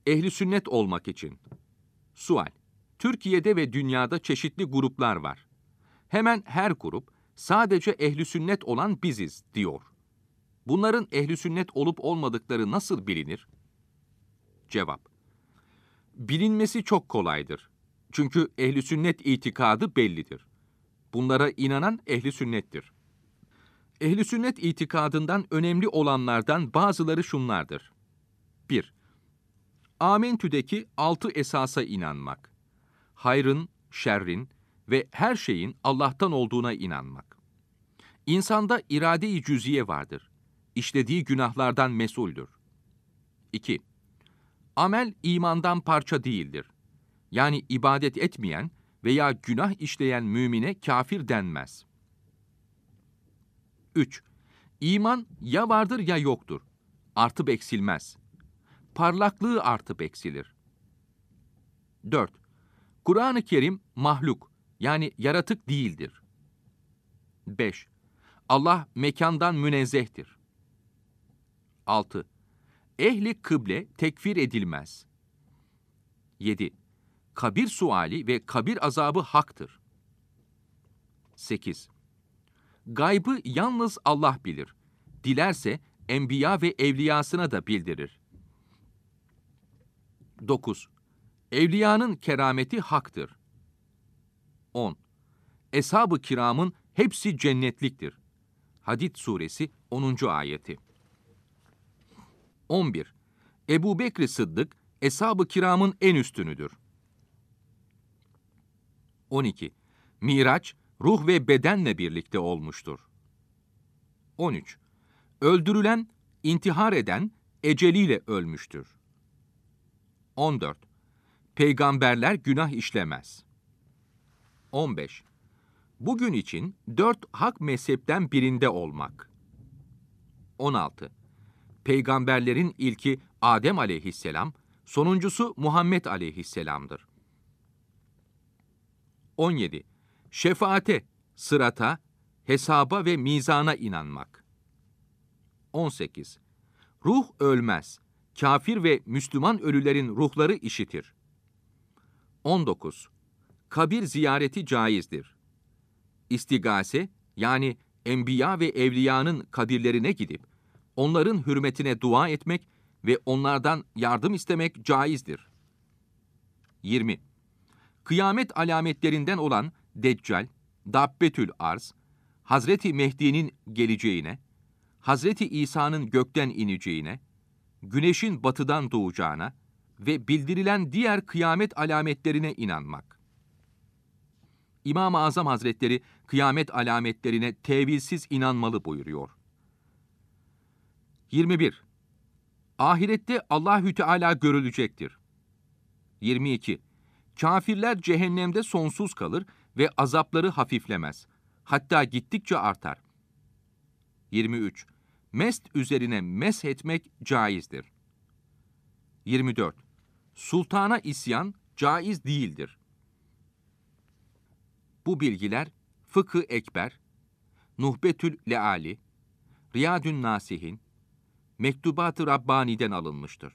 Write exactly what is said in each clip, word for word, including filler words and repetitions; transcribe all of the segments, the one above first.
Ehli sünnet olmak için. Sual: Türkiye'de ve dünyada çeşitli gruplar var. Hemen her grup sadece ehli sünnet olan biziz diyor. Bunların ehli sünnet olup olmadıkları nasıl bilinir? Cevap: Bilinmesi çok kolaydır. Çünkü ehli sünnet itikadı bellidir. Bunlara inanan ehli sünnettir. Ehli sünnet itikadından önemli olanlardan bazıları şunlardır. bir. Amentü'deki altı esasa inanmak. Hayrın, şerrin ve her şeyin Allah'tan olduğuna inanmak. İnsanda irade-i cüziye vardır. İşlediği günahlardan mesuldür. iki. Amel imandan parça değildir. Yani ibadet etmeyen veya günah işleyen mümine kafir denmez. üç. İman ya vardır ya yoktur. Artıp eksilmez. Parlaklığı artıp eksilir. dört. Kur'an-ı Kerim mahluk, yani yaratık değildir. beş. Allah mekandan münezzehtir. altı. Ehli kıble tekfir edilmez. yedi. Kabir suali ve kabir azabı haktır. sekiz. Gaybı yalnız Allah bilir. Dilerse enbiya ve evliyasına da bildirir. dokuz. Evliyanın kerameti haktır. on. Eshab-ı kiramın hepsi cennetliktir. Hadid suresi onuncu ayeti. on bir. Ebu Bekr Sıddık, Eshab-ı kiramın en üstünüdür. on iki. Miraç, ruh ve bedenle birlikte olmuştur. on üç. Öldürülen, intihar eden, eceliyle ölmüştür. on dört. Peygamberler günah işlemez. on beş. Bugün için dört hak mezhepten birinde olmak. on altı. Peygamberlerin ilki Adem aleyhisselam, sonuncusu Muhammed aleyhisselamdır. on yedi. Şefaate, sırata, hesaba ve mizana inanmak. on sekiz. Ruh ölmez. Kafir ve Müslüman ölülerin ruhları işitir. on dokuz. Kabir ziyareti caizdir. İstigase, yani enbiya ve evliyanın kabirlerine gidip, onların hürmetine dua etmek ve onlardan yardım istemek caizdir. yirmi. Kıyamet alametlerinden olan Deccal, Dabbetül Arz, Hazreti Mehdi'nin geleceğine, Hazreti İsa'nın gökten ineceğine, güneşin batıdan doğacağına ve bildirilen diğer kıyamet alametlerine inanmak. İmam-ı Azam Hazretleri kıyamet alametlerine tevilsiz inanmalı buyuruyor. yirmi bir. Ahirette Allahü Teala görülecektir. yirmi iki. Kafirler cehennemde sonsuz kalır ve azapları hafiflemez. Hatta gittikçe artar. yirmi üç. Mest üzerine mesh etmek caizdir. yirmi dört. Sultana isyan caiz değildir. Bu bilgiler Fıkı Ekber, Nuhbetül Leali, Riyadün Nasihin, Mektubat-ı Rabbani'den alınmıştır.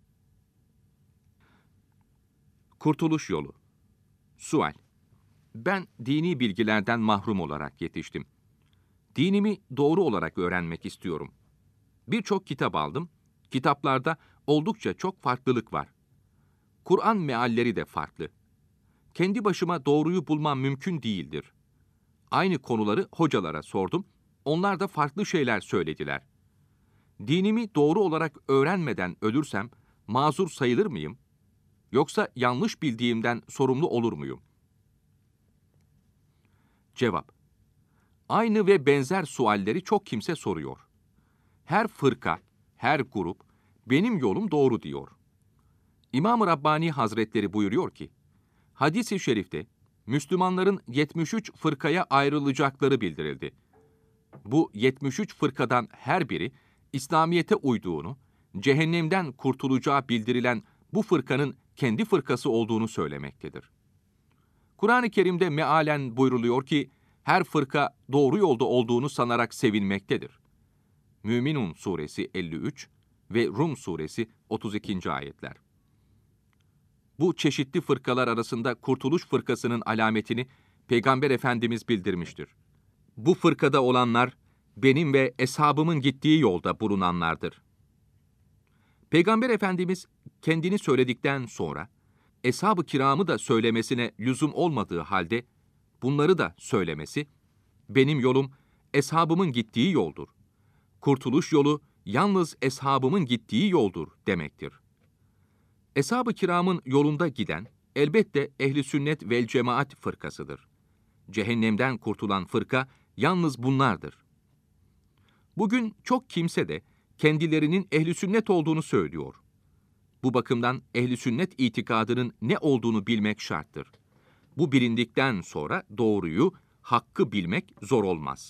Kurtuluş yolu. Sual: Ben dini bilgilerden mahrum olarak yetiştim. Dinimi doğru olarak öğrenmek istiyorum. Birçok kitap aldım. Kitaplarda oldukça çok farklılık var. Kur'an mealleri de farklı. Kendi başıma doğruyu bulmam mümkün değildir. Aynı konuları hocalara sordum. Onlar da farklı şeyler söylediler. Dinimi doğru olarak öğrenmeden ölürsem mazur sayılır mıyım? Yoksa yanlış bildiğimden sorumlu olur muyum? Cevap: Aynı ve benzer sualleri çok kimse soruyor. Her fırka, her grup, benim yolum doğru diyor. İmam-ı Rabbani Hazretleri buyuruyor ki, hadis-i şerifte Müslümanların yetmiş üç fırkaya ayrılacakları bildirildi. Bu yetmiş üç fırkadan her biri İslamiyet'e uyduğunu, cehennemden kurtulacağı bildirilen bu fırkanın kendi fırkası olduğunu söylemektedir. Kur'an-ı Kerim'de mealen buyruluyor ki, her fırka doğru yolda olduğunu sanarak sevinmektedir. Müminun suresi elli üç ve Rum suresi otuz ikinci ayetler. Bu çeşitli fırkalar arasında Kurtuluş Fırkası'nın alametini Peygamber Efendimiz bildirmiştir. Bu fırkada olanlar, benim ve eshabımın gittiği yolda bulunanlardır. Peygamber Efendimiz kendini söyledikten sonra, eshab-ı kiramı da söylemesine lüzum olmadığı halde, bunları da söylemesi, benim yolum, eshabımın gittiği yoldur. Kurtuluş yolu, yalnız eshabımın gittiği yoldur demektir. Eshab-ı kiramın yolunda giden, elbette ehli sünnet vel cemaat fırkasıdır. Cehennemden kurtulan fırka, yalnız bunlardır. Bugün çok kimse de kendilerinin ehli sünnet olduğunu söylüyor. Bu bakımdan ehli sünnet itikadının ne olduğunu bilmek şarttır. Bu bilindikten sonra doğruyu, hakkı bilmek zor olmaz.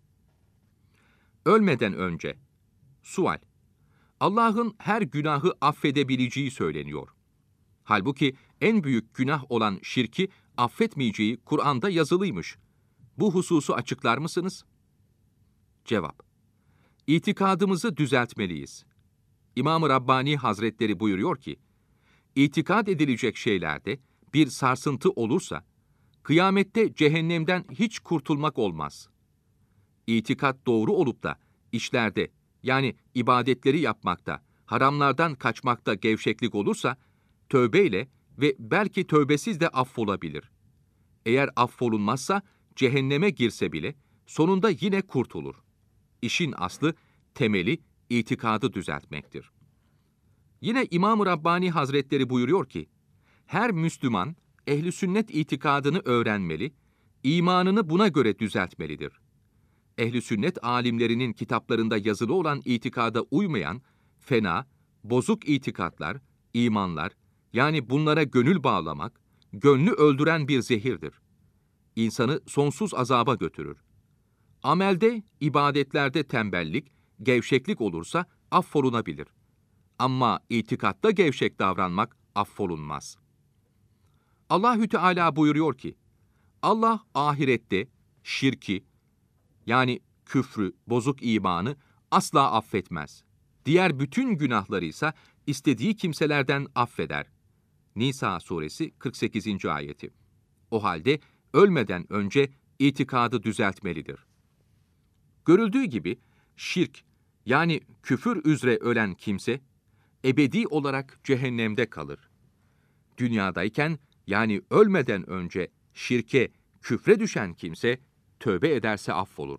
Ölmeden önce, sual, Allah'ın her günahı affedebileceği söyleniyor. Halbuki en büyük günah olan şirki affetmeyeceği Kur'an'da yazılıymış. Bu hususu açıklar mısınız? Cevap, İtikadımızı düzeltmeliyiz. İmam-ı Rabbani Hazretleri buyuruyor ki, İtikad edilecek şeylerde bir sarsıntı olursa, kıyamette cehennemden hiç kurtulmak olmaz. İtikat doğru olup da işlerde, yani ibadetleri yapmakta, haramlardan kaçmakta gevşeklik olursa, tövbeyle ve belki tövbesiz de affolabilir. Eğer affolunmazsa, cehenneme girse bile, sonunda yine kurtulur. İşin aslı, temeli, itikadı düzeltmektir. Yine İmam-ı Rabbani Hazretleri buyuruyor ki, her Müslüman, ehl-i sünnet itikadını öğrenmeli, imanını buna göre düzeltmelidir. Ehl-i sünnet alimlerinin kitaplarında yazılı olan itikada uymayan, fena, bozuk itikatlar, imanlar, yani bunlara gönül bağlamak, gönlü öldüren bir zehirdir. İnsanı sonsuz azaba götürür. Amelde, ibadetlerde tembellik, gevşeklik olursa affolunabilir. Ama itikatta gevşek davranmak affolunmaz. Allahü Teala buyuruyor ki, Allah ahirette şirki, yani küfrü, bozuk imanı asla affetmez. Diğer bütün günahları ise istediği kimselerden affeder. Nisa suresi kırk sekizinci ayeti. O halde ölmeden önce itikadı düzeltmelidir. Görüldüğü gibi şirk, yani küfür üzere ölen kimse, ebedi olarak cehennemde kalır. Dünyadayken, yani ölmeden önce şirke, küfre düşen kimse, tövbe ederse affolur.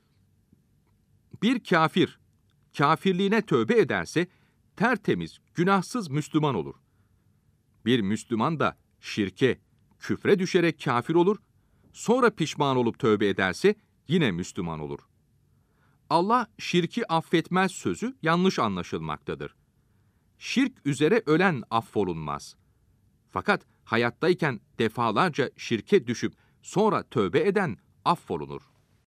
Bir kafir, kafirliğine tövbe ederse, tertemiz, günahsız Müslüman olur. Bir Müslüman da şirke, küfre düşerek kafir olur, sonra pişman olup tövbe ederse, yine Müslüman olur. Allah şirki affetmez sözü yanlış anlaşılmaktadır. Şirk üzere ölen affolunmaz. Fakat hayattayken defalarca şirke düşüp sonra tövbe eden affolunur.